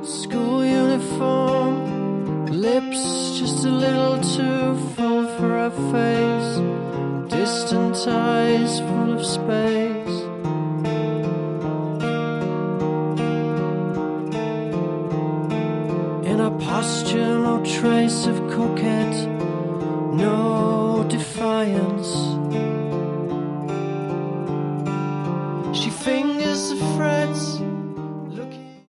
School uniform, lips just a little too full for her face, distant eyes full of space. In her posture, no trace of coquette, no defiance.